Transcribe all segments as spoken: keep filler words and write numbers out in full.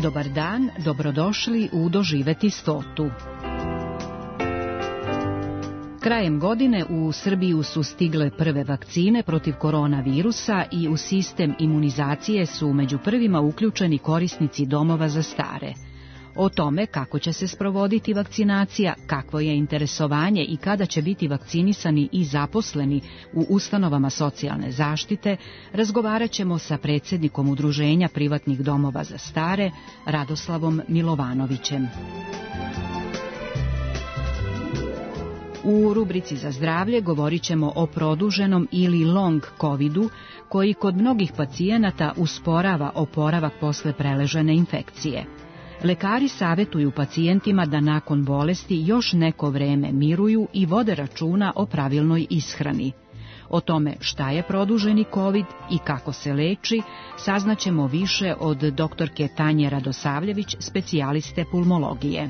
Dobar dan, dobrodošli u Doživeti stotu. Krajem godine u Srbiju su stigle prve vakcine protiv koronavirusa i u sistem imunizacije su među prvima uključeni korisnici domova za stare. O tome kako će se sprovoditi vakcinacija, kakvo je interesovanje i kada će biti vakcinisani i zaposleni u ustanovama socijalne zaštite, razgovarat ćemo sa predsjednikom Udruženja privatnih domova za stare, Radoslavom Milovanovićem. U rubrici za zdravlje govorit ćemo o produženom ili long covidu, koji kod mnogih pacijenata usporava oporavak posle preležene infekcije. Lekari savjetuju pacijentima da nakon bolesti još neko vreme miruju i vode računa o pravilnoj ishrani. O tome šta je produženi COVID i kako se leči, saznaćemo više od doktorke Tanje Radosavljević, specijaliste pulmologije.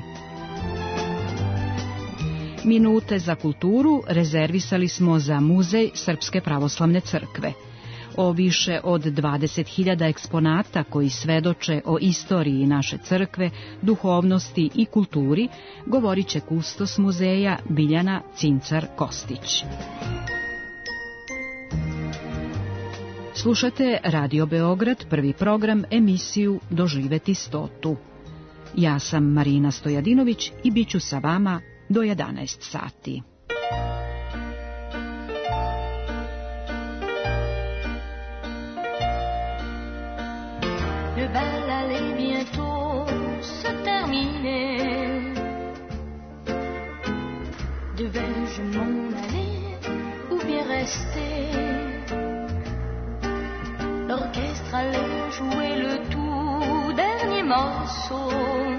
Minute za kulturu rezervisali smo za Muzej Srpske pravoslavne crkve. O više od dvadeset hiljada eksponata koji svedoče o istoriji naše crkve, duhovnosti i kulturi, govorit će kustos muzeja Biljana Cincar-Kostić. Slušate Radio Beograd, prvi program, emisiju Doživeti stotu. Ja sam Marina Stojadinović i bit ću sa vama do jedanaest sati. Le bal allait bientôt se terminer. Devais-je m'en aller ou bien rester? L'orchestre allait jouer le tout dernier morceau.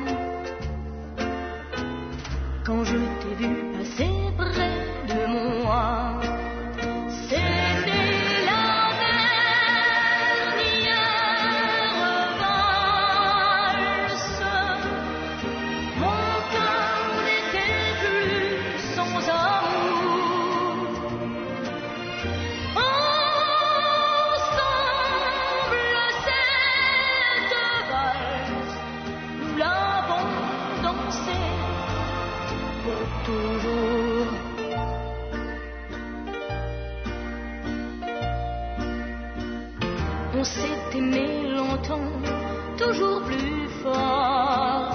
Quand je t'ai vu passer près de moi, c'était la dernière valse. Mon cœur n'était plus sans amour. Ensemble, cette valse, nous l'avons dansée pour toujours. On s'est aimé longtemps, toujours plus fort.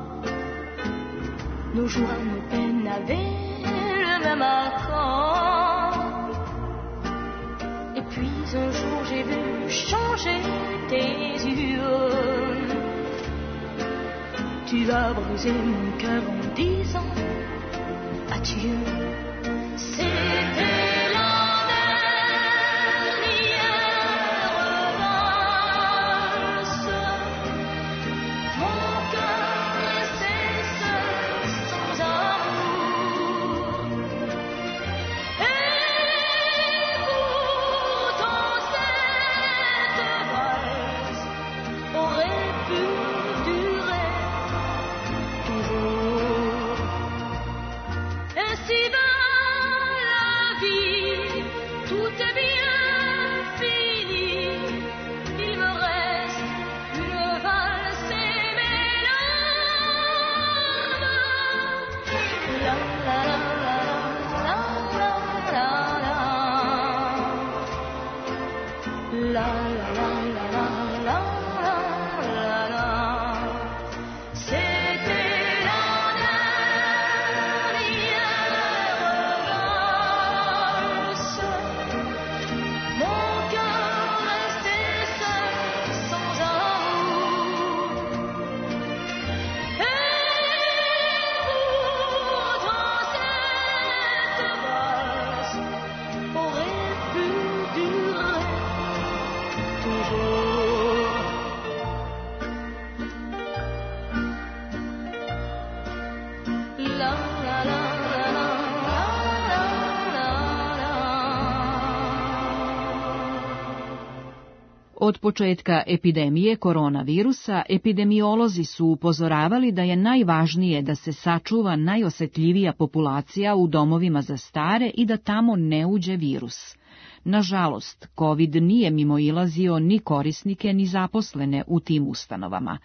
Nos joies, nos peines avaient le même accord. Et puis un jour j'ai vu changer tes yeux. Tu as brisé mon cœur en disant adieu. C'était la dernière valse. Mon cœur restait seul sans amour. Et pourtant cette valse aurait pu durer toujours. Ainsi va la vie, tout est bien fini. Il me reste une valse et mes larmes. La la la la la la la. La la la la la la la la. C'était la dernière valse. Mon cœur restait seul sans amour. Et pourtant cette valse aurait pu durer toujours. La la la la la la la la. Od početka epidemije koronavirusa, epidemiolozi su upozoravali da je najvažnije da se sačuva najosjetljivija populacija u domovima za stare i da tamo ne uđe virus. Nažalost, COVID nije mimoilazio ni korisnike ni zaposlene u tim ustanovama.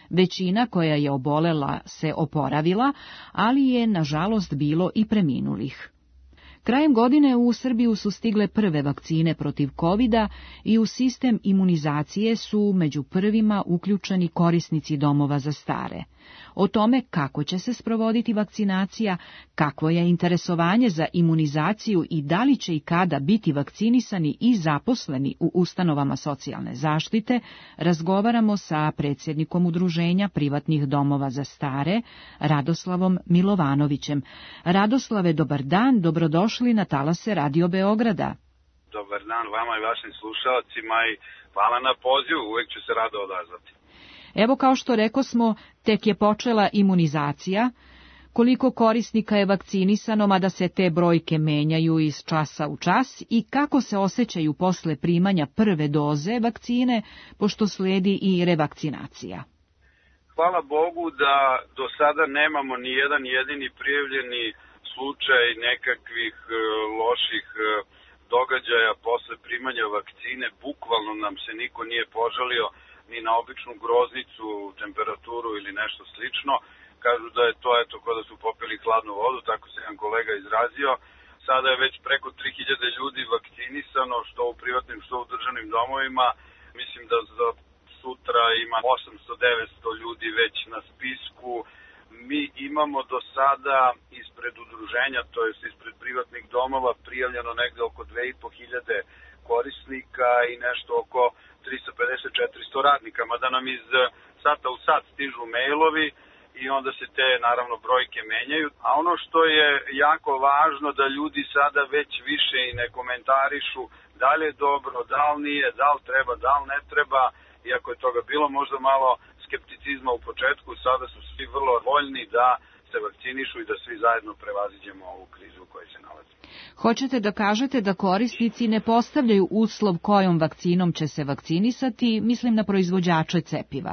Većina koja je obolela se oporavila, ali je nažalost bilo i preminulih. Krajem godine u Srbiju su stigle prve vakcine protiv kovida i u sistem imunizacije su među prvima uključeni korisnici domova za stare. O tome kako će se sprovoditi vakcinacija, kakvo je interesovanje za imunizaciju i da li će i kada biti vakcinisani i zaposleni u ustanovama socijalne zaštite, razgovaramo sa predsjednikom Udruženja privatnih domova za stare, Radoslavom Milovanovićem. Radoslave, dobar dan, dobrodošli na talase Radio Beograda. Dobar dan vama i vašim slušalcima i hvala na pozivu, uvek ću se rado odazvati. Evo, kao što rekosmo, tek je počela imunizacija. Koliko korisnika je vakcinisano, mada se te brojke menjaju iz časa u čas, i kako se osjećaju posle primanja prve doze vakcine, pošto slijedi i revakcinacija? Hvala Bogu da do sada nemamo ni jedan jedini prijavljeni slučaj nekakvih e, loših e, događaja posle primanja vakcine. Bukvalno nam se niko nije požalio ni na običnu groznicu, temperaturu ili nešto slično. Kažu da je to eto kao da su popili hladnu vodu, tako se jedan kolega izrazio. Sada je već preko tri hiljade ljudi vakcinisano, što u privatnim, što u državnim domovima. Mislim da za sutra ima osamsto do devetsto ljudi već na spisku. Mi imamo do sada ispred udruženja, to jest ispred privatnih domova, prijavljeno negde oko dve i po hiljade korisnika i nešto oko tristo pedeset do četiristo radnika, mada nam iz sata u sat stižu mailovi i onda se te, naravno, brojke menjaju. A ono što je jako važno, da ljudi sada već više i ne komentarišu da li je dobro, da li nije, da li treba, da li ne treba, iako je toga bilo možda malo skepticizma u početku, sada su svi vrlo voljni da se vakcinišu i da svi zajedno prevaziđemo ovu krizu u kojoj se nalazi. Hoćete da kažete da korisnici ne postavljaju uslov kojom vakcinom će se vakcinisati, mislim na proizvođače cepiva?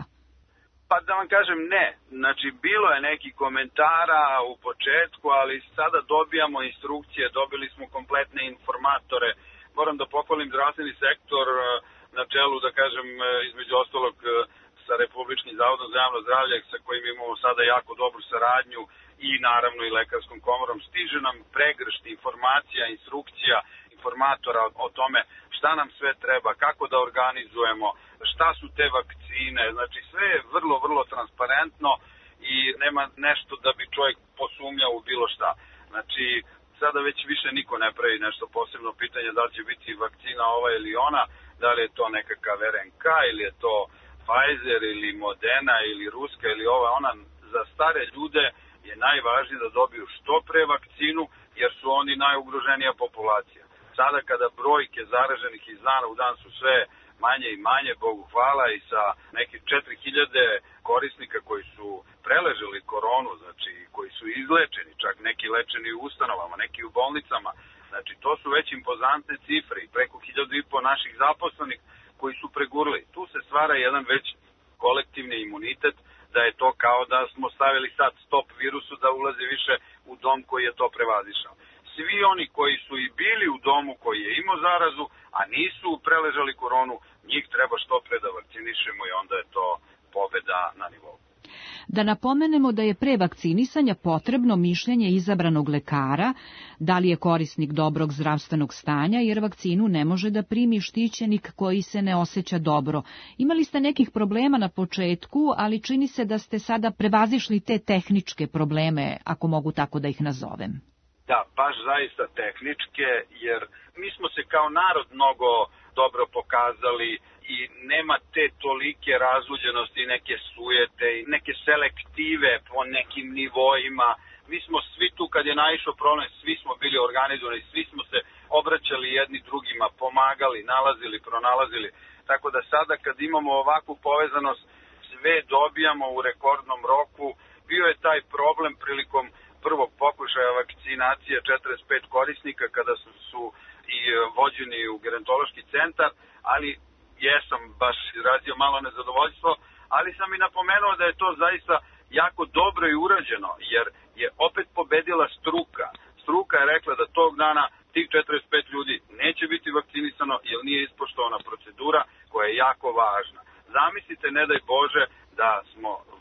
Pa da vam kažem ne. Znači, bilo je neki komentara u početku, ali sada dobijamo instrukcije, dobili smo kompletne informatore. Moram da pohvalim zdravstveni sektor na čelu, da kažem, između ostalog sa Republičkim zavodom za javno zdravlje, sa kojim imamo sada jako dobru saradnju, i naravno i Lekarskom komorom. Stiže nam pregršt informacija, instrukcija, informatora o tome šta nam sve treba, kako da organizujemo, šta su te vakcine. Znači, sve je vrlo, vrlo transparentno i nema nešto da bi čovjek posumnjao u bilo šta. Znači, sada već više niko ne pravi nešto posebno pitanje da li će biti vakcina ova ili ona, da li je to nekakav er en ka ili je to Pfizer ili Moderna ili Ruska ili ova ona. Za stare ljude je najvažnije da dobiju što pre vakcinu, jer su oni najugroženija populacija. Sada kada brojke zaraženih iz dana u dan su sve manje i manje, Bogu hvala, i sa nekih četiri hiljade korisnika koji su preleželi koronu, znači koji su izlečeni, čak neki lečeni u ustanovama, neki u bolnicama, znači to su već impozantne cifre i preko hiljadu i po naših zaposlenih koji su pregurli. Tu se stvara jedan već kolektivni imunitet, da je to kao da smo stavili sad stop virusu da ulazi više u dom koji je to prevazišao. Svi oni koji su i bili u domu koji je imao zarazu, a nisu preležali koronu, njih treba što pre da vakcinišemo i onda je to pobeda na nivou. Da napomenemo da je pre vakcinisanja potrebno mišljenje izabranog lekara, da li je korisnik dobrog zdravstvenog stanja, jer vakcinu ne može da primi štićenik koji se ne osjeća dobro. Imali ste nekih problema na početku, ali čini se da ste sada prevazišli te tehničke probleme, ako mogu tako da ih nazovem. Da, baš zaista tehničke, jer mi smo se kao narod mnogo dobro pokazali i nema te tolike razuljenosti, neke sujete i neke selektive po nekim nivoima. Mi smo svi tu, kad je naišao problem, svi smo bili organizovani, svi smo se obraćali jedni drugima, pomagali, nalazili, pronalazili. Tako da sada kad imamo ovakvu povezanost, sve dobijamo u rekordnom roku. Bio je taj problem prilikom prvog pokušaja vakcinacije četrdeset pet korisnika kada su, su i vođeni u gerontološki centar, ali jesam baš izrazio malo nezadovoljstvo, ali sam i napomenuo da je to zaista jako dobro i urađeno, jer je opet pobedila struka. Struka je rekla da tog dana tih četrdeset pet ljudi neće biti vakcinisano jer nije ispoštovana procedura koja je jako važna. Zamislite, ne daj Bože, da smo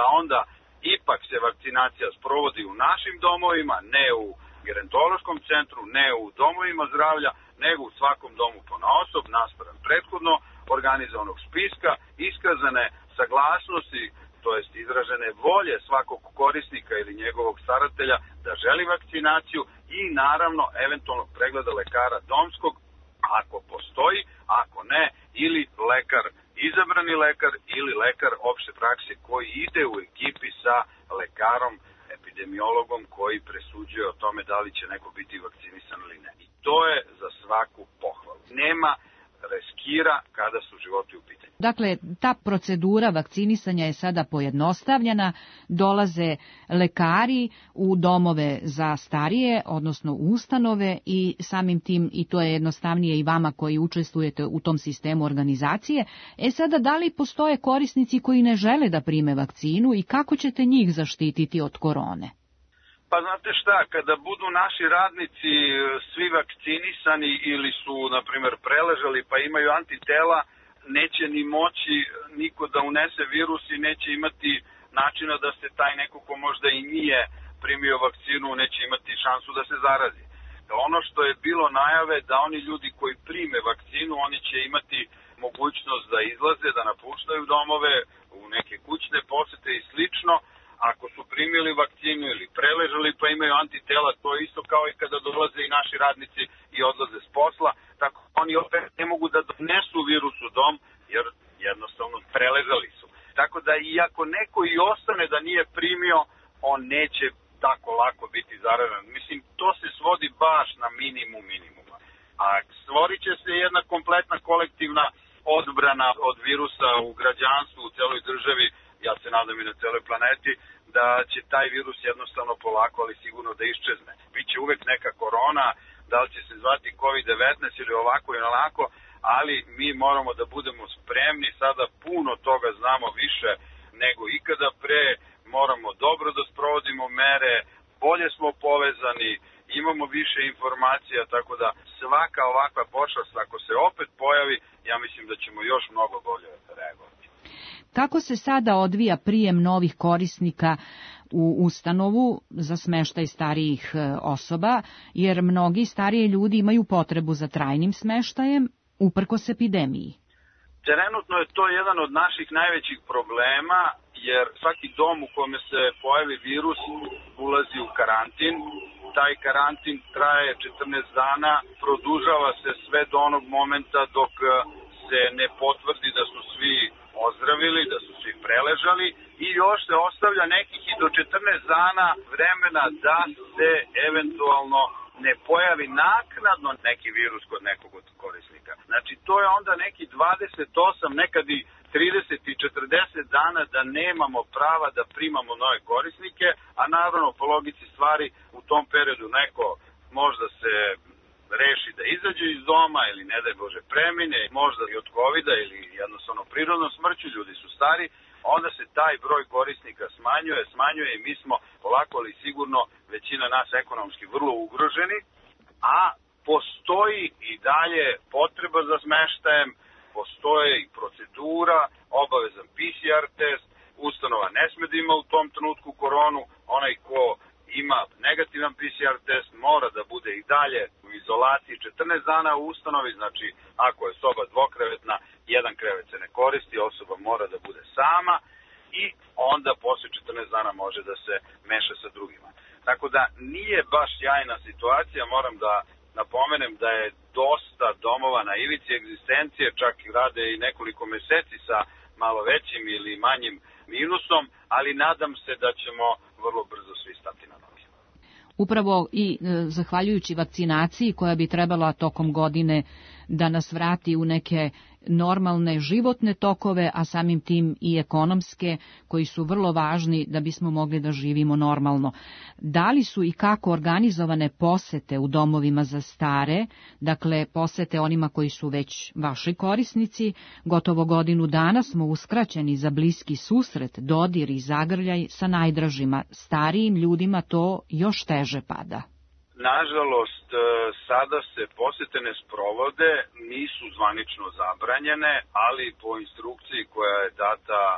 da onda ipak se vakcinacija sprovodi u našim domovima, ne u gerontološkom centru, ne u domovima zdravlja, nego u svakom domu ponaosob, naspram prethodno organizovanog spiska, iskazane saglasnosti, to jest izražene volje svakog korisnika ili njegovog staratelja da želi vakcinaciju i naravno eventualnog pregleda lekara domskog, ako postoji, ako ne, ili lekar, izabrani lekar ili lekar opšte prakse koji ide u ekipi sa lekarom, epidemiologom koji presuđuje o tome da li će neko biti vakcinisan ili ne. I to je za svaku pohvalu. Nema reskira kada su životi u pitanju. Dakle, ta procedura vakcinisanja je sada pojednostavljena, dolaze lekari u domove za starije, odnosno u ustanove i samim tim i to je jednostavnije i vama koji učestvujete u tom sistemu organizacije. E sada, da li postoje korisnici koji ne žele da prime vakcinu i kako ćete njih zaštititi od korone? Pa znate šta, kada budu naši radnici svi vakcinisani ili su, na primjer, preležali pa imaju antitela, neće ni moći niko da unese virus i neće imati načina da se taj neko ko možda i nije primio vakcinu, neće imati šansu da se zarazi. Ono što je bilo najave da oni ljudi koji prime vakcinu, oni će imati mogućnost da izlaze, da napuštaju domove, u neke kućne posete i slično. Ako su primili vakcinu ili preležali pa imaju antitela, to je isto kao i kada dolaze i naši radnici i odlaze s posla, tako oni opet ne mogu da donesu virus u dom jer jednostavno preležali su. Tako da i ako neko i ostane da nije primio, on neće tako lako biti zaražen. Mislim, to se svodi baš na minimum minimuma. A stvorit će se jedna kompletna kolektivna odbrana od virusa u građanstvu, u celoj državi, ja se nadam i na celoj planeti, da će taj virus jednostavno polako, ali sigurno da iščezne. Biće uvek neka korona, da li će se zvati kovid devetnaest ili ovako ili onako, ali mi moramo da budemo spremni, sada puno toga znamo više nego ikada pre, moramo dobro da sprovodimo mere, bolje smo povezani, imamo više informacija, tako da svaka ovakva pošast, ako se opet pojavi, ja mislim da ćemo još mnogo bolje reagovati. Kako se sada odvija prijem novih korisnika u ustanovu za smeštaj starijih osoba, jer mnogi starije ljudi imaju potrebu za trajnim smeštajem uprkos epidemiji? Trenutno je to jedan od naših najvećih problema, jer svaki dom u kome se pojavi virus ulazi u karantin. Taj karantin traje četrnaest dana, produžava se sve do onog momenta dok se ne potvrdi da su svi ozdravili, da su svi preležali i još se ostavlja nekih i do četrnaest dana vremena da se eventualno ne pojavi naknadno neki virus kod nekog od korisnika. Znači to je onda neki dvadeset osam, nekad i trideset i četrdeset dana da nemamo prava da primamo nove korisnike, a naravno po logici stvari u tom periodu neko možda se reši da izađe iz doma ili ne daj Bože premine, možda i od kovida ili jednostavno prirodnom smrću, ljudi su stari, onda se taj broj korisnika smanjuje, smanjuje i mi smo polako ali sigurno većina nas ekonomski vrlo ugroženi, a postoji i dalje potreba za smeštajem, postoje i procedura, obavezan P C R test, ustanova ne sme da ima u tom trenutku koronu, onaj ko ima negativan P C R test mora da bude i dalje u izolaciji četrnaest dana u ustanovi, znači ako je soba dvokrevetna, jedan krevet se ne koristi, osoba mora da bude sama i onda posle četrnaest dana može da se meša sa drugima. Tako da nije baš sjajna situacija, moram da napomenem da je dosta domova na ivici egzistencije, čak i rade i nekoliko meseci sa malo većim ili manjim minusom, ali nadam se da ćemo vrlo brzo svi stati na noge. Upravo i e, zahvaljujući vakcinaciji koja bi trebala tokom godine da nas vrati u neke normalne životne tokove, a samim tim i ekonomske, koji su vrlo važni da bismo mogli da živimo normalno. Da li su i kako organizovane posete u domovima za stare, dakle posete onima koji su već vaši korisnici? Gotovo godinu dana smo uskraćeni za bliski susret, dodir i zagrljaj sa najdražima. Starijim ljudima to još teže pada. Nažalost, sada se posete ne sprovode, nisu zvanično zabranjene, ali po instrukciji koja je data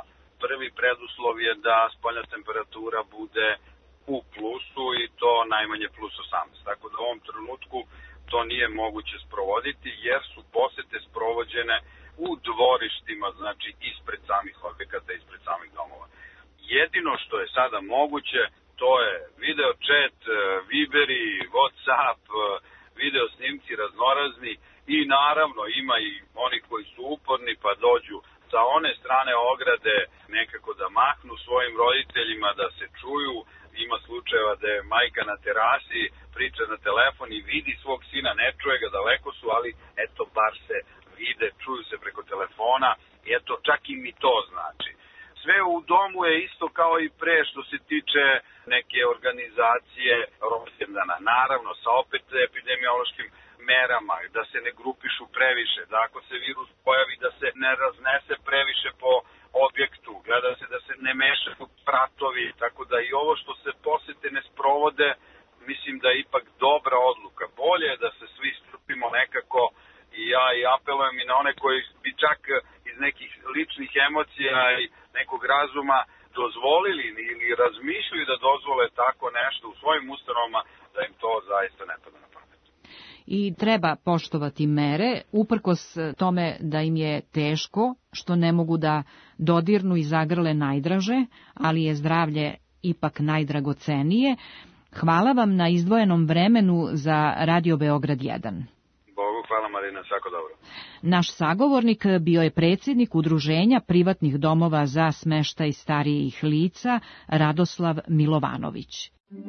prvi preduslov je da spoljna temperatura bude u plusu i to najmanje plus osamnaest. Tako da u ovom trenutku to nije moguće sprovoditi jer su posete sprovođene u dvorištima, znači ispred samih objekata, ispred samih domova. Jedino što je sada moguće, to je video chat, Viberi, WhatsApp, video snimci raznorazni i naravno ima i oni koji su uporni pa dođu sa one strane ograde nekako da mahnu svojim roditeljima, da se čuju. Ima slučajeva da je majka na terasi, priča na telefon i vidi svog sina, ne čuje ga, daleko su, ali eto bar se vide, čuju se preko telefona i eto čak i mi to znači. Sve u domu je isto kao i pre što se tiče neke organizacije rođendana, naravno sa opet epidemiološkim merama, da se ne grupišu previše, da ako se virus pojavi da se ne raznese previše po objektu, gleda se da se ne mešaju pratovi, tako da i ovo što se posete ne sprovode, mislim da je ipak dobra odluka. Bolje je da se svi strpimo nekako i ja i apelujem i na one koji bi čak iz nekih ličnih emocija i nekog razuma dozvolili ili razmišljaju da dozvole tako nešto u svojim ustanovama, da im to zaista ne pada na pamet. I treba poštovati mere, uprkos tome da im je teško, što ne mogu da dodirnu i zagrle najdraže, ali je zdravlje ipak najdragocenije. Hvala vam na izdvojenom vremenu za Radio Beograd jedan. Bogu hvala, Marina, svako dobro. Naš sagovornik bio je predsjednik Udruženja privatnih domova za smeštaj starijih lica Radoslav Milovanović.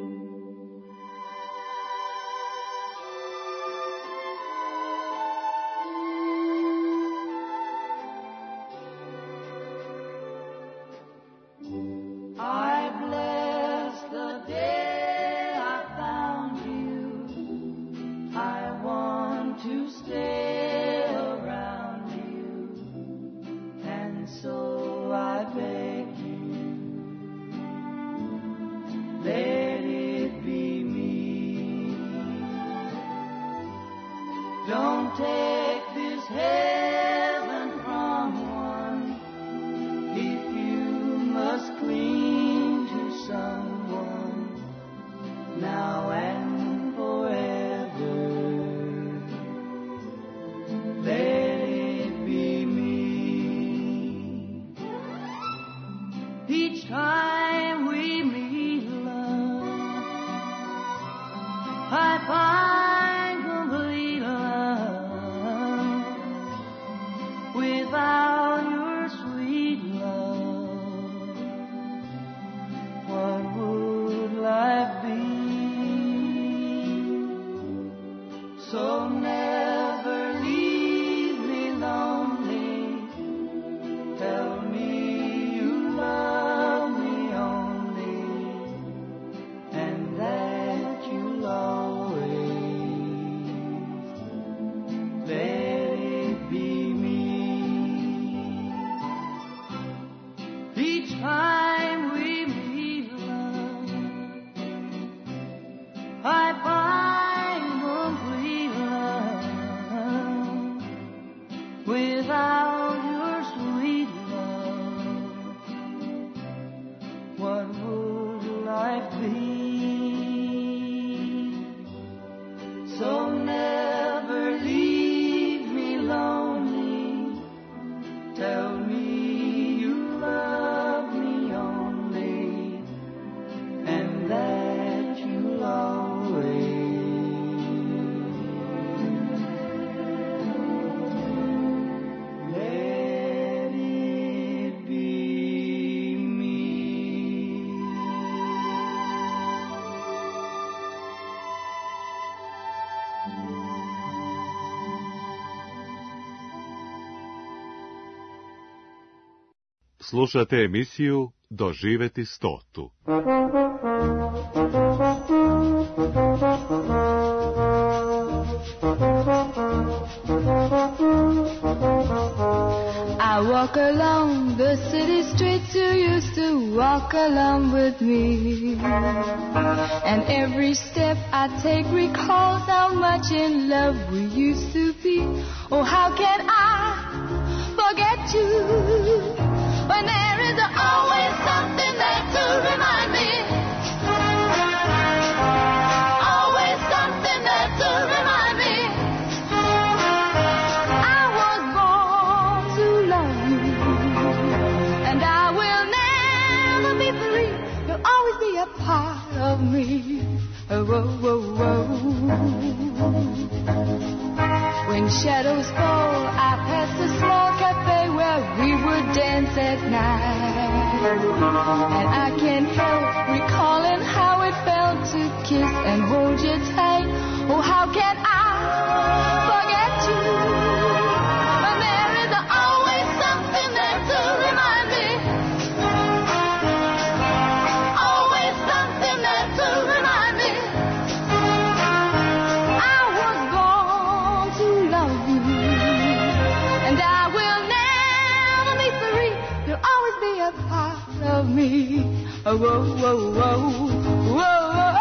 Slušate emisiju Doživeti stotu. I walk along the city streets you used to walk along with me, and every step I take recalls how much in love we used to be. Oh, how can I forget you when there is is always something there to remind me. Always something there to remind me. I was born to love you, and I will never be free. You'll always be a part of me. Oh, oh, oh, oh. When shadows fall, I pass the small cafe where we would dance at night. And I can't help recalling how it felt to kiss and hold you tight. Oh, how can I forget you when there is always something there to remind me. Always something there to remind me. I was born to love you, and I will never be free. You'll always be a part of me. Oh, whoa, whoa, whoa, whoa, whoa.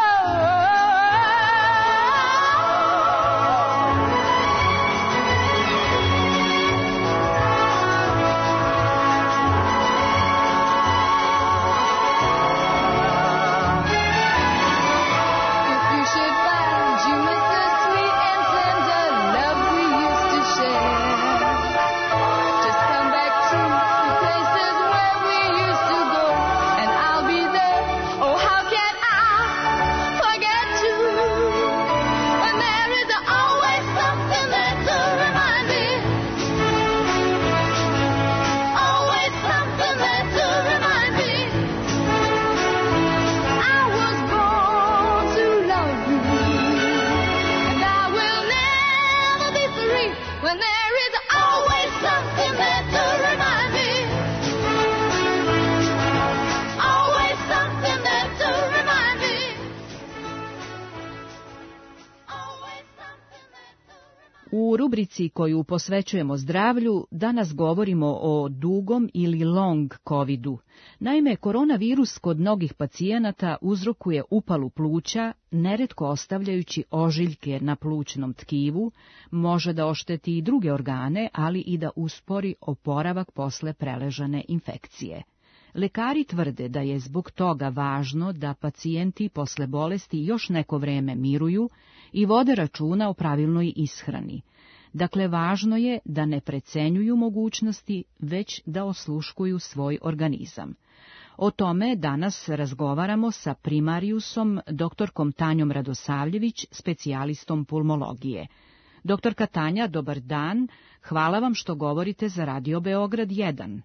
U rubrici koju posvećujemo zdravlju, danas govorimo o dugom ili long covidu. Naime, koronavirus kod mnogih pacijenata uzrokuje upalu pluća, neretko ostavljajući ožiljke na plućnom tkivu, može da ošteti i druge organe, ali i da uspori oporavak posle preležane infekcije. Lekari tvrde da je zbog toga važno da pacijenti posle bolesti još neko vreme miruju i vode računa o pravilnoj ishrani. Dakle, važno je da ne precenjuju mogućnosti, već da osluškuju svoj organizam. O tome danas razgovaramo sa primarijusom, doktorkom Tanjom Radosavljević, specijalistom pulmologije. Doktorka Tanja, dobar dan. Hvala vam što govorite za Radio Beograd jedan.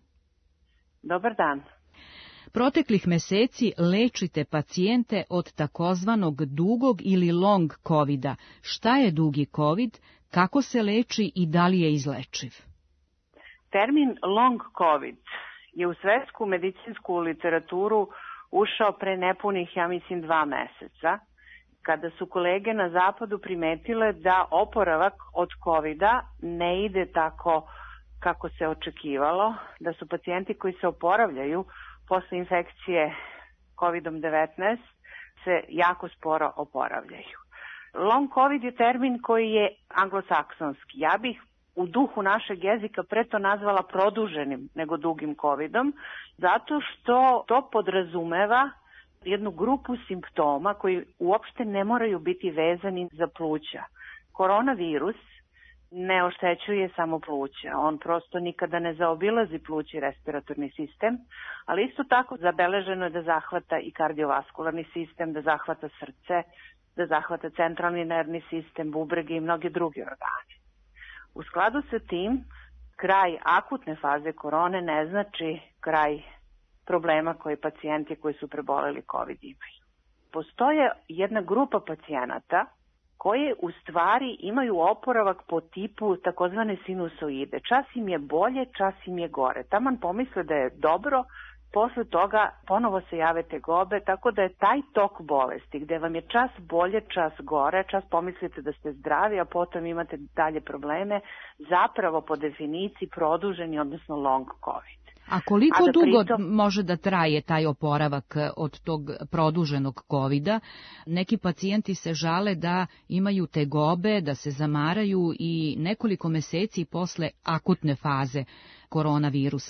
Dobar dan. Proteklih meseci lečite pacijente od takozvanog dugog ili long covida. Šta je dugi covid, kako se leči i da li je izlečiv? Termin long covid je u svetsku medicinsku literaturu ušao pre nepunih, ja mislim, dva meseca, kada su kolege na zapadu primetile da oporavak od covida ne ide tako kako se očekivalo, da su pacijenti koji se oporavljaju posle infekcije kovidom devetnaest se jako sporo oporavljaju. Long covid je termin koji je anglosaksonski. Ja bih u duhu našeg jezika pre to nazvala produženim nego dugim covidom, zato što to podrazumeva jednu grupu simptoma koji uopšte ne moraju biti vezani za pluća. Koronavirus ne oštećuje samo pluća, on prosto nikada ne zaobilazi plući i respiratorni sistem, ali isto tako zabeleženo je da zahvata i kardiovaskularni sistem, da zahvata srce, da zahvata centralni nervni sistem, bubrege i mnoge druge organe. U skladu sa tim, kraj akutne faze korone ne znači kraj problema koje pacijenti koji su preboleli COVID imaju. Postoje jedna grupa pacijenata koje u stvari imaju oporavak po tipu takozvane sinusoide. Čas im je bolje, čas im je gore. Taman pomisle da je dobro, posle toga ponovo se jave tegobe, tako da je taj tok bolesti gde vam je čas bolje, čas gore, čas pomislite da ste zdravi, a potom imate dalje probleme, zapravo po definiciji produženi, odnosno long COVID. A koliko A da dugo pritom... može da traje taj oporavak od tog produženog covida? Neki pacijenti se žale da imaju tegobe, da se zamaraju i nekoliko meseci posle akutne faze koronavirusa.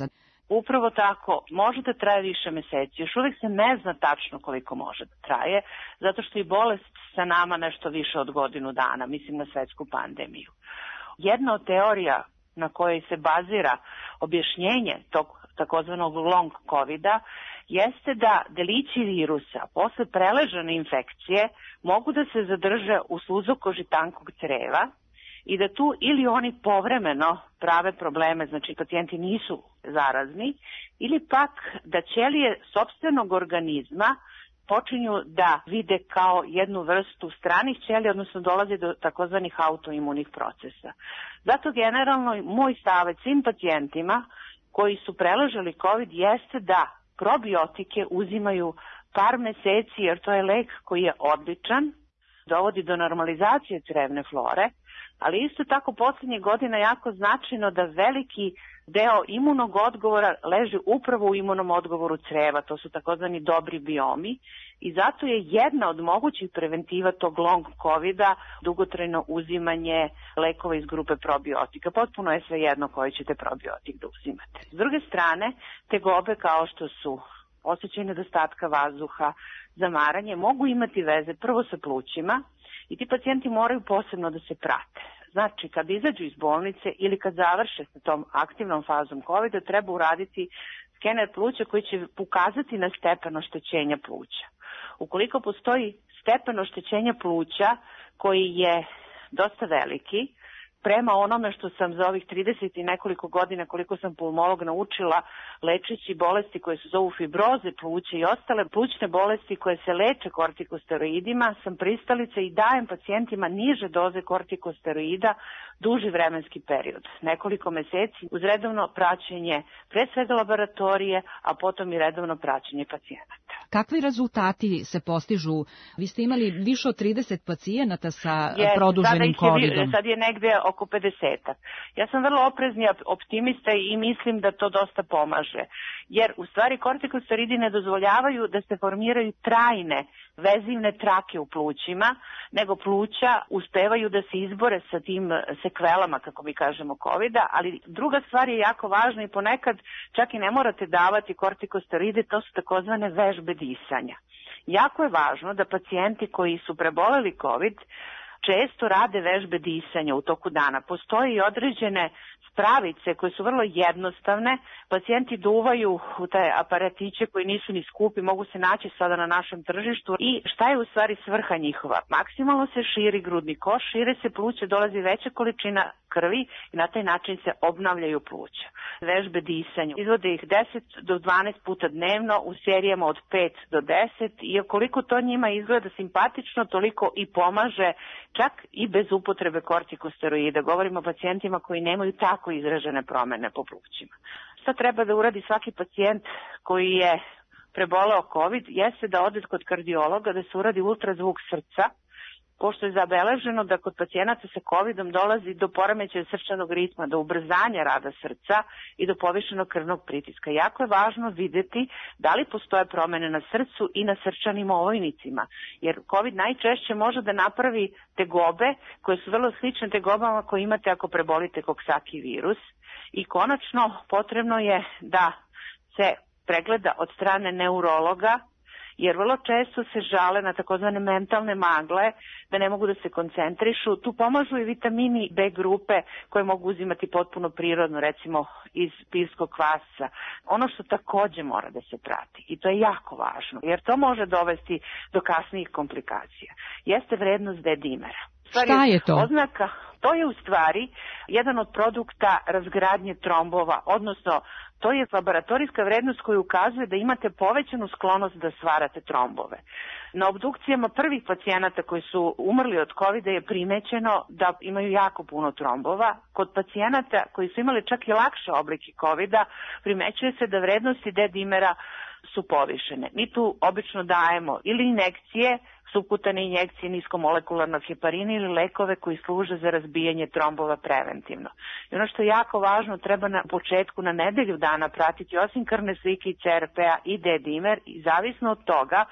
Upravo tako, može da traje više meseci. Još uvijek se ne zna tačno koliko može da traje, zato što i bolest sa nama nešto više od godinu dana, mislim na svetsku pandemiju. Jedna od teorija na kojoj se bazira objašnjenje tog takozvanog long covida jeste da delići virusa posle preležane infekcije mogu da se zadrže u sluzokoži tankog creva i da tu ili oni povremeno prave probleme, znači pacijenti nisu zarazni, ili pak da ćelije sopstvenog organizma počinju da vide kao jednu vrstu stranih ćelija, odnosno dolazi do takozvanih autoimunih procesa. Zato generalno moj savjet svim pacijentima koji su preležali COVID jeste da probiotike uzimaju par meseci, jer to je lek koji je odličan, dovodi do normalizacije crevne flore, ali isto tako posljednje godine jako značajno da veliki deo imunog odgovora leži upravo u imunom odgovoru creva, to su takozvani dobri biomi, i zato je jedna od mogućih preventiva tog long covida dugotrajno uzimanje lekova iz grupe probiotika. Potpuno je svejedno koji ćete probiotik da uzimate. S druge strane, tegobe kao što su osjećaj nedostatka vazduha, zamaranje, mogu imati veze prvo sa plućima i ti pacijenti moraju posebno da se prate. Znači, kad izađu iz bolnice ili kad završe sa tom aktivnom fazom COVID-a, treba uraditi skener pluća koji će pokazati na stepen oštećenja pluća. Ukoliko postoji stepen oštećenja pluća koji je dosta veliki, prema onome što sam za ovih trideset i nekoliko godina koliko sam pulmolog naučila lečeći bolesti koje se zovu fibroze pluća i ostale plućne bolesti koje se leče kortikosteroidima, sam pristalica i dajem pacijentima niže doze kortikosteroida duži vremenski period, nekoliko meseci uz redovno praćenje pre svega laboratorije, a potom i redovno praćenje pacijenata. Kakvi rezultati se postižu? Vi ste imali više od trideset pacijenata sa je, produženim covidom. Sad je negde oko pedesetak. Ja sam vrlo oprezni optimista i mislim da to dosta pomaže. Jer u stvari kortikosteroidi ne dozvoljavaju da se formiraju trajne vezivne trake u plućima, nego pluća uspevaju da se izbore sa tim sekvelama, kako mi kažemo, covida, ali druga stvar je jako važna i ponekad čak i ne morate davati kortikosteroide, to su takozvane vežbe disanja. Jako je važno da pacijenti koji su preboleli COVID često rade vežbe disanja u toku dana. Postoje i određene spravice koje su vrlo jednostavne. Pacijenti duvaju u taj aparatiće koji nisu ni skupi, mogu se naći sada na našem tržištu. I šta je u stvari svrha njihova? Maksimalno se širi grudni koš, šire se pluća, dolazi veća količina krvi i na taj način se obnavljaju pluća. Vežbe disanja. Izvode ih deset do dvanaest puta dnevno u serijama od pet do deset i koliko to njima izgleda simpatično, toliko i pomaže čak i bez upotrebe kortikosteroida. Govorimo o pacijentima koji nemaju tako izražene promene po plućima. Šta treba da uradi svaki pacijent koji je preboleo COVID jeste da ode kod kardiologa da se uradi ultrazvuk srca, pošto je zabeleženo da kod pacijenata sa covidom dolazi do poremećaja srčanog ritma, do ubrzanja rada srca i do povišenog krvnog pritiska. Jako je važno videti da li postoje promene na srcu i na srčanim ovojnicima, jer COVID najčešće može da napravi tegobe koje su vrlo slične tegobama koje imate ako prebolite Coxsackie virus. I konačno potrebno je da se pregleda od strane neurologa, jer vrlo često se žale na takozvane mentalne magle, da ne mogu da se koncentrišu. Tu pomažu i vitamini B grupe koje mogu uzimati potpuno prirodno, recimo iz pivskog kvasca. Ono što takođe mora da se prati, i to je jako važno, jer to može dovesti do kasnijih komplikacija, jeste vrednost D-dimera. Šta je to? Oznaka, to je u stvari jedan od produkta razgradnje trombova, odnosno to je laboratorijska vrednost koja ukazuje da imate povećanu sklonost da stvarate trombove. Na obdukcijama prvih pacijenata koji su umrli od covida je primećeno da imaju jako puno trombova. Kod pacijenata koji su imali čak i lakše oblike covida primećuje se da vrednosti D-dimera su povišene. Mi tu obično dajemo ili injekcije, supkutane injekcije niskomolekularnog heparina ili lekove koji služe za razbijanje trombova preventivno. I ono što je jako važno, treba na početku na nedelju dana pratiti osim krvne slike i C R P-a i D-dimer i zavisno od toga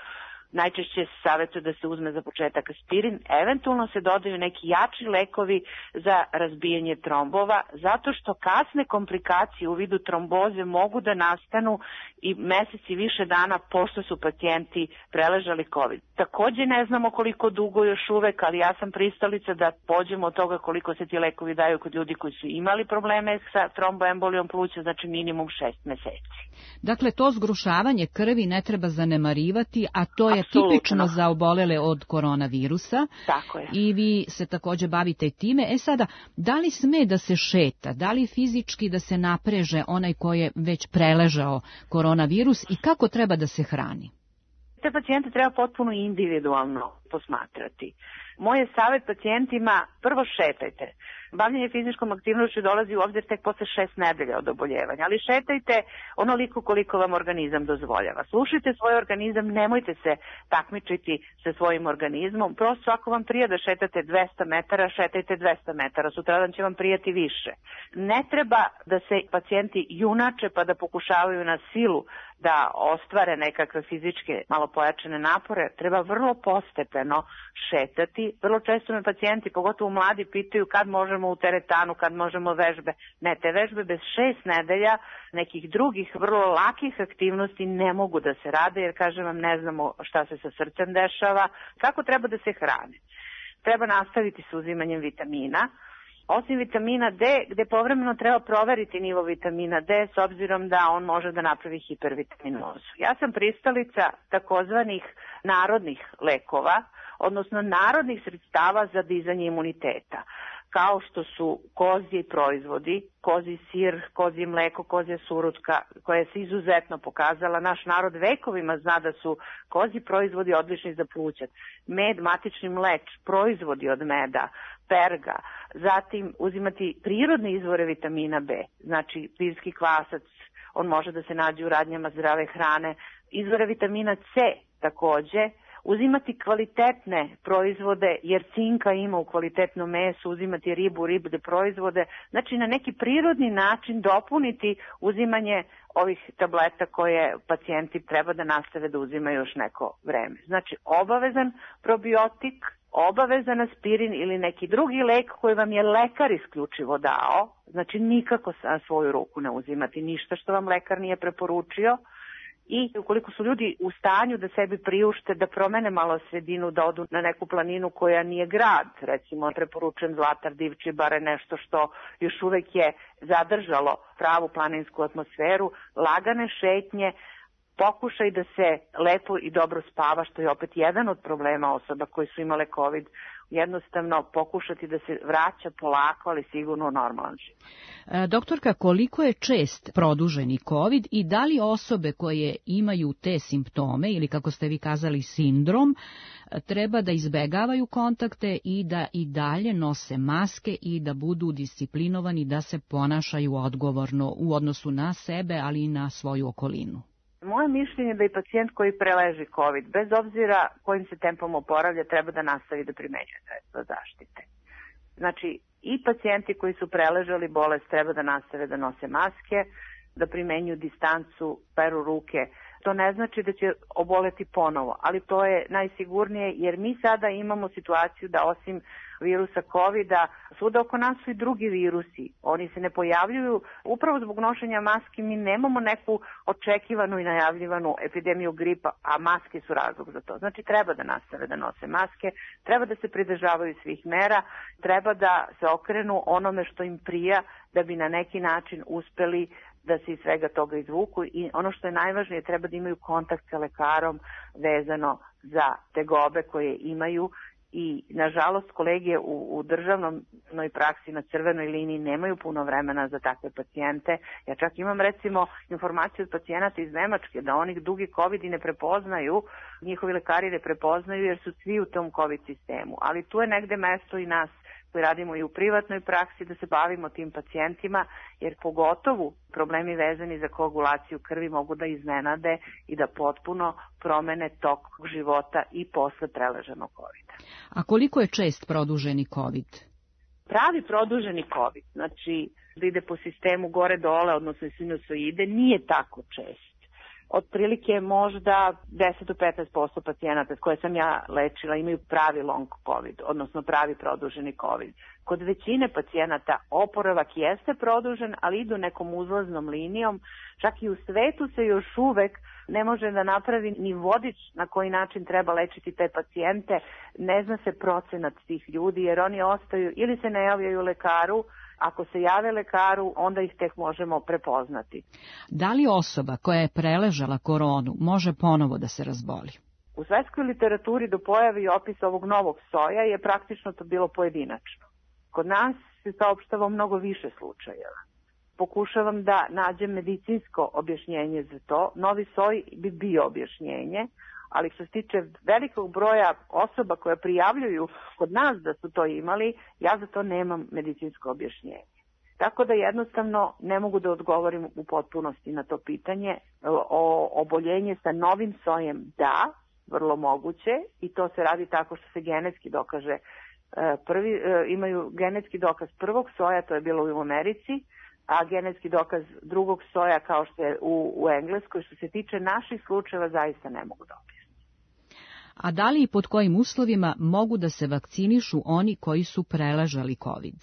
najčešće se savjetuje da se uzme za početak aspirin, eventualno se dodaju neki jači lekovi za razbijanje trombova, zato što kasne komplikacije u vidu tromboze mogu da nastanu i meseci više dana pošto su pacijenti preležali COVID. Takođe ne znamo koliko dugo još uvek, ali ja sam pristalica da pođemo od toga koliko se ti lekovi daju kod ljudi koji su imali probleme sa tromboembolijom pluća, znači minimum šest meseci. Dakle, to zgrušavanje krvi ne treba zanemarivati, a to je Apsolutno. Tipično za obolele od koronavirusa. Tako je. I vi se takođe bavite i time. E sada, da li sme da se šeta, da li fizički da se napreže onaj ko je već preležao koronavirus i kako treba da se hrani? Te pacijente treba potpuno individualno posmatrati. Moj je savjet pacijentima, prvo šetajte. Bavljanje fizičkom aktivnošću dolazi u obzir tek posle šest nedelja od oboljevanja, ali šetajte onoliko koliko vam organizam dozvoljava. Slušajte svoj organizam, nemojte se takmičiti sa svojim organizmom. Prosto ako vam prija da šetate dvesta metara, šetajte dvesta metara, sutradan će vam prijati više. Ne treba da se pacijenti junače pa da pokušavaju na silu da ostvare nekakve fizičke malo pojačane napore, treba vrlo postepeno šetati. Vrlo često me pacijenti, pogotovo mladi, pitaju kad možemo u teretanu, kad možemo vežbe. Ne, te vežbe bez šest nedelja nekih drugih vrlo lakih aktivnosti ne mogu da se rade, jer kažem vam ne znamo šta se sa srcem dešava. Kako treba da se hrane? Treba nastaviti sa uzimanjem vitamina. Osim vitamina D, gde povremeno treba proveriti nivo vitamina D s obzirom da on može da napravi hipervitaminozu. Ja sam pristalica takozvanih narodnih lekova, odnosno narodnih sredstava za dizanje imuniteta, kao što su kozji proizvodi, kozji sir, kozji mleko, kozja surutka, koja se izuzetno pokazala. Naš narod vekovima zna da su kozji proizvodi odlični za plućak. Med, matični mleč, proizvodi od meda, perga, zatim uzimati prirodne izvore vitamina B, znači pivski kvasac, on može da se nađe u radnjama zdrave hrane, izvore vitamina C takođe, uzimati kvalitetne proizvode, jer cinka ima u kvalitetnom mesu, uzimati ribu, ribne proizvode, znači na neki prirodni način dopuniti uzimanje ovih tableta koje pacijenti treba da nastave da uzimaju još neko vreme. Znači obavezan probiotik, obavezan aspirin ili neki drugi lek koji vam je lekar isključivo dao, znači nikako na svoju ruku ne uzimati ništa što vam lekar nije preporučio. I ukoliko su ljudi u stanju da sebi priušte da promene malo sredinu, da odu na neku planinu koja nije grad, recimo preporučujem Zlatar, Divčibare, nešto što još uvek je zadržalo pravu planinsku atmosferu, lagane šetnje, pokušaj da se lepo i dobro spava, što je opet jedan od problema osoba koji su imale COVID, jednostavno pokušati da se vraća polako, ali sigurno u normalan život. E, doktorka, koliko je čest produženi COVID i da li osobe koje imaju te simptome ili kako ste vi kazali sindrom, treba da izbegavaju kontakte i da i dalje nose maske i da budu disciplinovani, da se ponašaju odgovorno u odnosu na sebe, ali i na svoju okolinu? Moje mišljenje je da i pacijent koji preleži COVID, bez obzira kojim se tempom oporavlja, treba da nastavi da primenjuje sredstva zaštite. Znači, i pacijenti koji su preležali bolest treba da nastave da nose maske, da primenjuju distancu, peru ruke. To ne znači da će oboleti ponovo, ali to je najsigurnije jer mi sada imamo situaciju da osim virusa COVID-a, svuda oko nas su i drugi virusi. Oni se ne pojavljuju upravo zbog nošenja maski. Mi nemamo neku očekivanu i najavljivanu epidemiju gripa, a maske su razlog za to. Znači treba da nastave da nose maske, treba da se pridržavaju svih mera, treba da se okrenu onome što im prija da bi na neki način uspeli da se iz svega toga izvuku i ono što je najvažnije, treba da imaju kontakt sa lekarom vezano za tegobe koje imaju i nažalost kolege u, u državnoj praksi na crvenoj liniji nemaju puno vremena za takve pacijente. Ja čak imam recimo informaciju od pacijenata iz Nemačke da oni dugi COVID i ne prepoznaju, njihovi lekari ne prepoznaju jer su svi u tom COVID sistemu, ali tu je negde mesto i nas koji radimo i u privatnoj praksi da se bavimo tim pacijentima, jer pogotovo problemi vezani za koagulaciju krvi mogu da iznenade i da potpuno promene tok života i posle preleženog COVID-a. A koliko je čest produženi COVID? Pravi produženi COVID, znači da ide po sistemu gore-dole, odnosno sinusoide, nije tako čest. otprilike možda deset do petnaest posto pacijenata s koje sam ja lečila imaju pravi long COVID, odnosno pravi produženi COVID. Kod većine pacijenata oporavak jeste produžen, ali idu nekom uzlaznom linijom. Čak i u svetu se još uvek ne može da napravi ni vodič na koji način treba lečiti te pacijente. Ne zna se procenat tih ljudi jer oni ostaju ili se ne javljaju lekaru. Ako se jave lekaru, onda ih tek možemo prepoznati. Da li osoba koja je preležala koronu može ponovo da se razboli? U svetskoj literaturi do pojave i opisa ovog novog soja je praktično to bilo pojedinačno. Kod nas se saopštava mnogo više slučajeva. Pokušavam da nađem medicinsko objašnjenje za to. Novi soj bi bio objašnjenje, ali što se tiče velikog broja osoba koje prijavljuju kod nas da su to imali, ja za to nemam medicinsko objašnjenje. Tako da jednostavno ne mogu da odgovorim u potpunosti na to pitanje. O oboljenje sa novim sojem da, vrlo moguće, i to se radi tako što se genetski dokaže. Prvi, imaju genetski dokaz prvog soja, to je bilo u Americi, a genetski dokaz drugog soja kao što je u, u Engleskoj. Što se tiče naših slučajeva, zaista ne mogu da objasnim. A da li i pod kojim uslovima mogu da se vakcinišu oni koji su preležali COVID?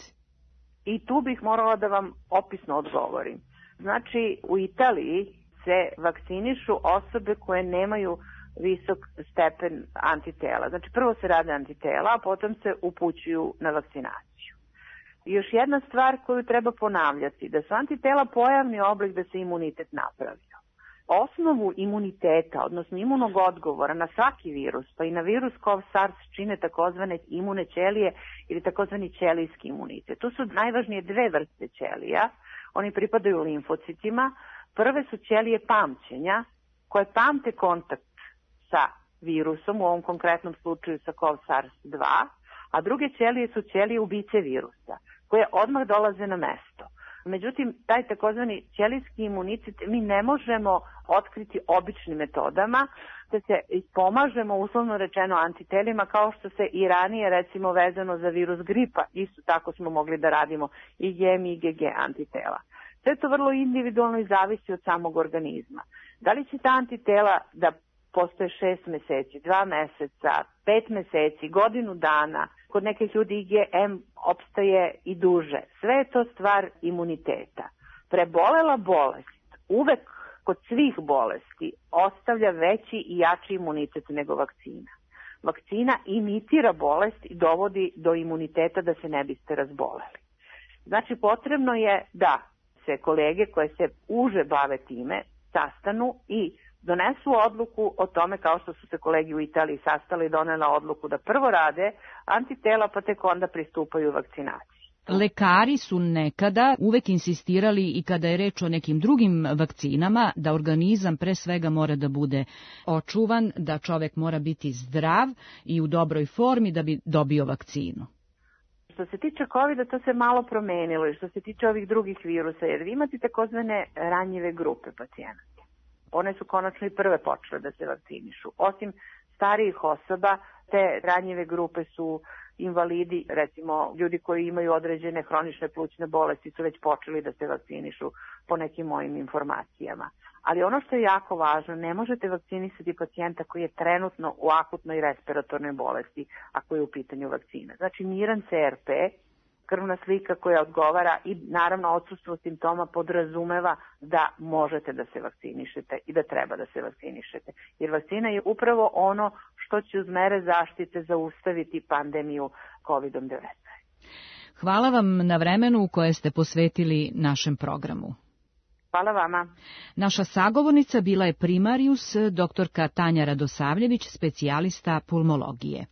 I tu bih morala da vam opisno odgovorim. Znači, u Italiji se vakcinišu osobe koje nemaju visok stepen antitela. Znači, prvo se rade antitela, a potom se upućuju na vakcinaciju. I još jedna stvar koju treba ponavljati, da su antitela pojavni oblik da se imunitet napravio. Osnovu imuniteta, odnosno imunog odgovora na svaki virus, pa i na virus kov SARS čine takozvane imune ćelije ili takozvani ćelijski imunitet. Tu su najvažnije dve vrste ćelija, oni pripadaju limfocitima. Prve su ćelije pamćenja, koje pamte kontakt sa virusom, u ovom konkretnom slučaju sa kov SARS dva, a druge ćelije su ćelije ubice virusa, koje odmah dolaze na mesto. Međutim, taj takozvani ćelijski imunitet mi ne možemo otkriti običnim metodama, da se pomažemo, uslovno rečeno, antitelima, kao što se i ranije, recimo, vezano za virus gripa, isto tako smo mogli da radimo i G M i I G G antitela. Sve to vrlo individualno i zavisi od samog organizma. Da li će ta antitela da postoje šest meseci, dva meseca, pet meseci, godinu dana, kod nekih ljudi I G M opstaje i duže. Sve je to stvar imuniteta. Prebolela bolest uvek kod svih bolesti ostavlja veći i jači imunitet nego vakcina. Vakcina imitira bolest i dovodi do imuniteta da se ne biste razboleli. Znači, potrebno je da se kolege koje se uže bave time sastanu i donesu odluku o tome, kao što su se kolegi u Italiji sastali i donela odluku da prvo rade antitela, pa tek onda pristupaju vakcinaciji. Lekari su nekada uvek insistirali i kada je reč o nekim drugim vakcinama da organizam pre svega mora da bude očuvan, da čovek mora biti zdrav i u dobroj formi da bi dobio vakcinu. Što se tiče kovida, to se malo promenilo i što se tiče ovih drugih virusa, jer vi imate takozvane ranjive grupe pacijenata. One su konačno i prve počele da se vakcinišu. Osim starijih osoba, te ranjive grupe su invalidi, recimo ljudi koji imaju određene hronične plućne bolesti su već počeli da se vakcinišu po nekim mojim informacijama. Ali ono što je jako važno, ne možete vakcinisati pacijenta koji je trenutno u akutnoj respiratornoj bolesti ako je u pitanju vakcina. Znači miran C R P, krvna slika koja odgovara i naravno odsustvo simptoma podrazumeva da možete da se vakcinišete i da treba da se vakcinišete. Jer vakcina je upravo ono što će uz mere zaštite zaustaviti pandemiju kovidom devetnaest. Hvala vam na vremenu koje ste posvetili našem programu. Hvala vama. Naša sagovornica bila je primarijus doktorka Tanja Radosavljević, specijalista pulmologije.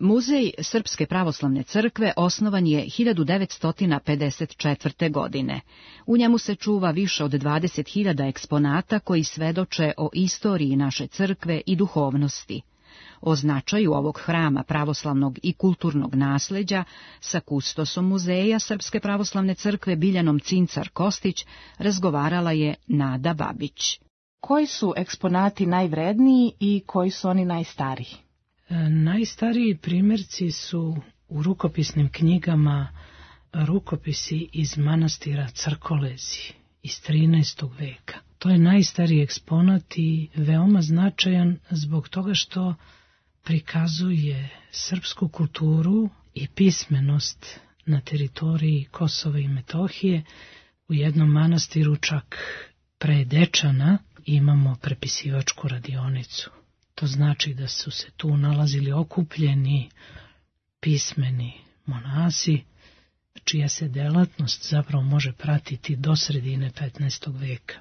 Muzej Srpske pravoslavne crkve osnovan je hiljadu devetsto pedeset četvrte. godine. U njemu se čuva više od dvadeset hiljada eksponata koji svedoče o istoriji naše crkve i duhovnosti. O značaju ovog hrama pravoslavnog i kulturnog nasleđa sa kustosom Muzeja Srpske pravoslavne crkve Biljanom Cincar-Kostić razgovarala je Nada Babić. Koji su eksponati najvredniji i koji su oni najstariji? E, najstariji primjerci su u rukopisnim knjigama rukopisi iz manastira Crkolezi iz trinaestog veka. To je najstariji eksponat i veoma značajan zbog toga što prikazuje srpsku kulturu i pismenost na teritoriji Kosova i Metohije. U jednom manastiru čak pre Dečana imamo prepisivačku radionicu. To znači da su se tu nalazili okupljeni pismeni monasi, čija se delatnost zapravo može pratiti do sredine petnaestog veka.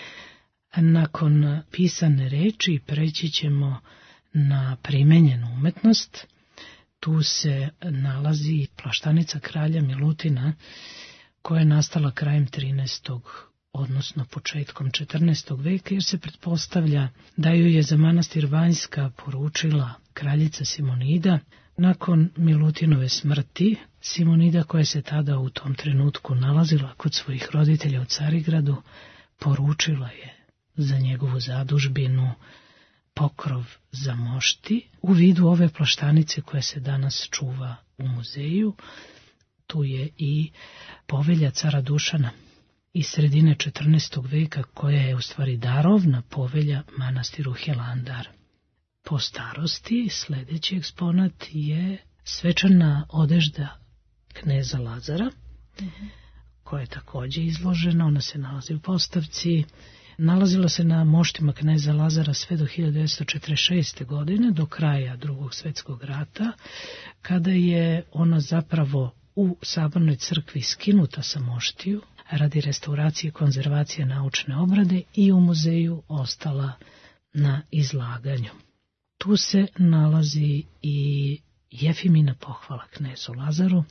Nakon pisane reči preći ćemo na primenjenu umetnost. Tu se nalazi plaštanica kralja Milutina, koja je nastala krajem trinaestog odnosno početkom četrnaestog veka, jer se pretpostavlja da ju je za manastir Vanjska poručila kraljica Simonida. Nakon Milutinove smrti, Simonida, koja se tada u tom trenutku nalazila kod svojih roditelja u Carigradu, poručila je za njegovu zadužbinu pokrov za mošti u vidu ove plaštanice koja se danas čuva u muzeju. Tu je i povelja cara Dušana iz sredine četrnaestog veka, koja je u stvari darovna povelja manastiru Hilandar. Po starosti sljedeći eksponat je svečana odežda kneza Lazara, mm-hmm. koja je također izložena. Ona se nalazi u postavci. Nalazila se na moštima kneza Lazara sve do hiljadu devetsto četrdeset šeste. godine, do kraja Drugog svjetskog rata, kada je ona zapravo u Sabornoj crkvi skinuta sa moštiju radi restauracije i konzervacije naučne obrade i u muzeju ostala na izlaganju. Tu se nalazi i Jefimina pohvala knezu Lazaru.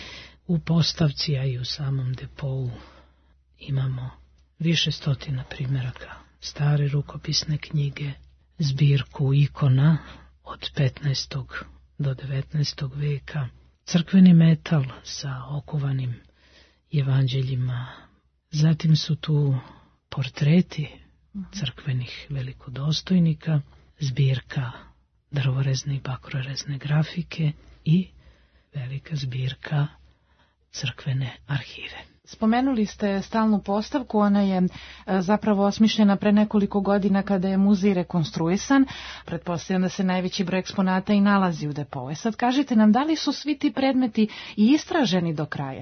U postavci, a i u samom depou imamo više stotina primjeraka stare rukopisne knjige, zbirku ikona od petnaestog do devetnaestog veka, crkveni metal sa okuvanim evanđeljima. Zatim su tu portreti crkvenih velikodostojnika, zbirka drvorezne i bakrorezne grafike i velika zbirka crkvene arhive. Spomenuli ste stalnu postavku, ona je zapravo osmišljena pre nekoliko godina kada je muzej rekonstruisan. Pretpostavljam da se najveći broj eksponata i nalazi u depou. Sad kažite nam, da li su svi ti predmeti i istraženi do kraja?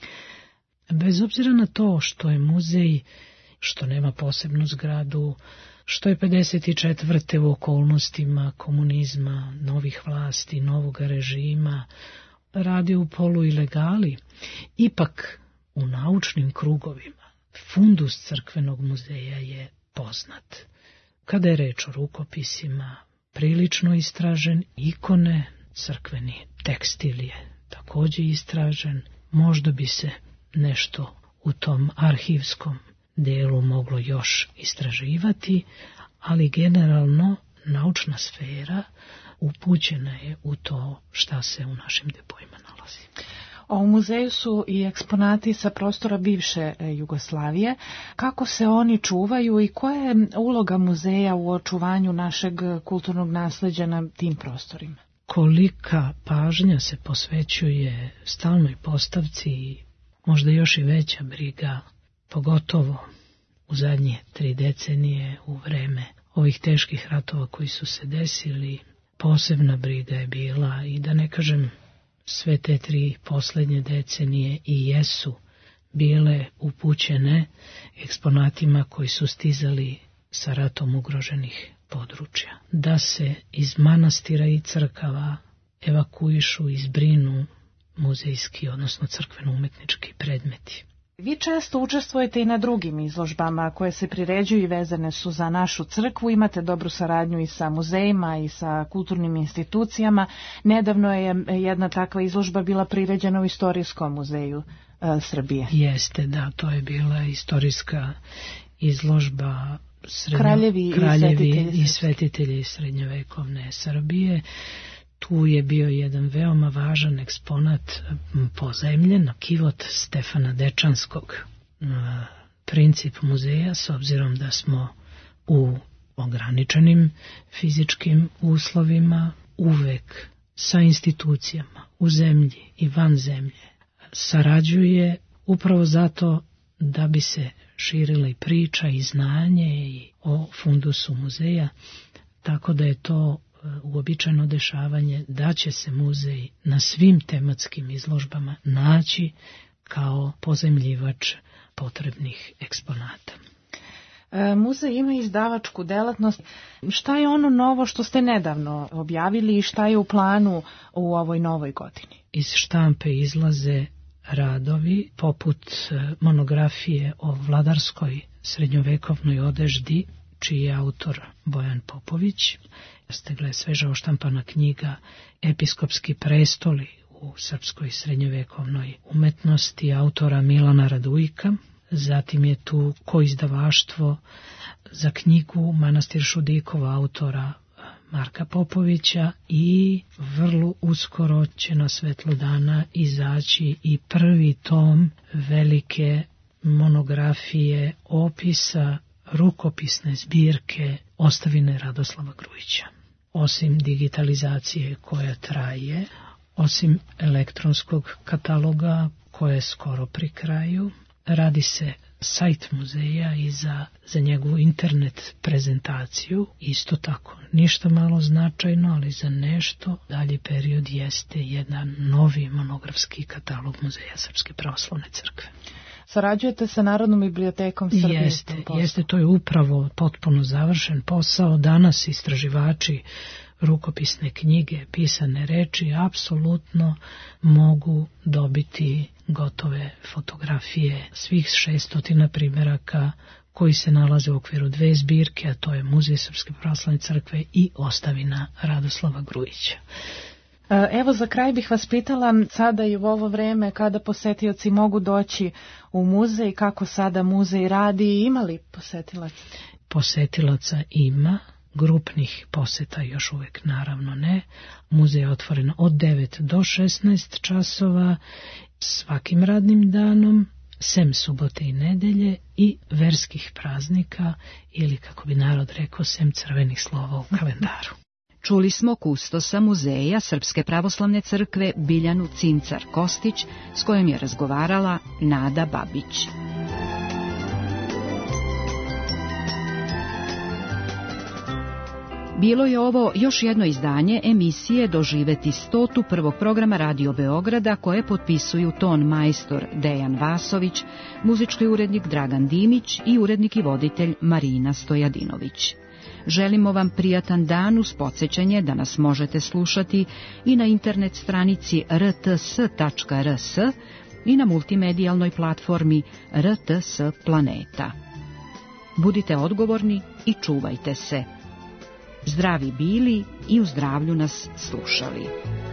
Bez obzira na to što je muzej, što nema posebnu zgradu, što je pedeset četvrte u okolnostima komunizma, novih vlasti, novog režima, radi u polu ilegali, ipak u naučnim krugovima fundus crkvenog muzeja je poznat. Kada je reč o rukopisima, prilično istražen, ikone, crkveni tekstil je također istražen. Možda bi se nešto u tom arhivskom delu moglo još istraživati, ali generalno naučna sfera upućena je u to šta se u našim depojima nalazi. U muzeju su i eksponati sa prostora bivše Jugoslavije. Kako se oni čuvaju i koja je uloga muzeja u očuvanju našeg kulturnog nasleđa na tim prostorima? Kolika pažnja se posvećuje stalnoj postavci i možda još i veća briga, pogotovo u zadnje tri decenije u vreme ovih teških ratova koji su se desili. Posebna briga je bila, i da ne kažem sve te tri posljednje decenije i jesu bile upućene eksponatima koji su stizali sa ratom ugroženih područja. Da se iz manastira i crkava evakuišu i zbrinu muzejski, odnosno crkveno-umetnički predmeti. Vi često učestvujete i na drugim izložbama koje se priređuju i vezane su za našu crkvu. Imate dobru saradnju i sa muzejima i sa kulturnim institucijama. Nedavno je jedna takva izložba bila priređena u Istorijskom muzeju e, Srbije. Jeste, da, to je bila istorijska izložba srednjo... Kraljevi, Kraljevi i svetitelji, i svetitelji srednjovekovne Srbije. Tu je bio jedan veoma važan eksponat pozajmljen, kivot Stefana Dečanskog. Princip muzeja, s obzirom da smo u ograničenim fizičkim uslovima, uvek sa institucijama u zemlji i van zemlje sarađuje upravo zato da bi se širila i priča i znanje i o fundusu muzeja, tako da je to uobičajeno dešavanje da će se muzej na svim tematskim izložbama naći kao pozajmljivač potrebnih eksponata. E, muzej ima izdavačku delatnost. Šta je ono novo što ste nedavno objavili i šta je u planu u ovoj novoj godini? Iz štampe izlaze radovi poput monografije o vladarskoj srednjovekovnoj odeždi, čiji je autor Bojan Popović. Stegla je sveža oštampana knjiga Episkopski prestoli u srpskoj srednjovekovnoj umetnosti autora Milana Radujka. Zatim je tu koizdavaštvo za knjigu Manastir Šudikova autora Marka Popovića i vrlo uskoro će na svetlu dana izaći i prvi tom velike monografije opisa rukopisne zbirke ostavine Radoslava Grujića. Osim digitalizacije koja traje, osim elektronskog kataloga koje je skoro pri kraju, radi se sajt muzeja i za, za njegovu internet prezentaciju. Isto tako, ništa malo značajno, ali za nešto dalji period jeste jedan novi monografski katalog Muzeja Srpske pravoslavne crkve. Sarađujete sa Narodnom bibliotekom Srbije? Jeste, jeste, to je upravo potpuno završen posao. Danas istraživači rukopisne knjige, pisane reči, apsolutno mogu dobiti gotove fotografije svih šestotina primjeraka koji se nalaze u okviru dve zbirke, a to je Muzej Srpske pravoslavne crkve i ostavina Radoslava Grujića. Evo, za kraj bih vas pitala, sada i u ovo vreme kada posetioci mogu doći u muzej, kako sada muzej radi i ima li posetilaca? Posetilaca ima, grupnih poseta još uvijek naravno ne. Muzej je otvoren od devet do šesnaest časova svakim radnim danom, sem subote i nedelje i verskih praznika ili, kako bi narod rekao, sem crvenih slova u kalendaru. Čuli smo kustosa Muzeja Srpske pravoslavne crkve Biljanu Cincar-Kostić, s kojom je razgovarala Nada Babić. Bilo je ovo još jedno izdanje emisije Doživeti stotu prvog programa Radio Beograda, koje potpisuju ton majstor Dejan Vasović, muzički urednik Dragan Dimić i urednik i voditelj Marina Stojadinović. Želimo vam prijatan dan uz podsjećanje da nas možete slušati i na internet stranici r t s tačka r s i na multimedijalnoj platformi R T S Planeta. Budite odgovorni i čuvajte se. Zdravi bili i u zdravlju nas slušali.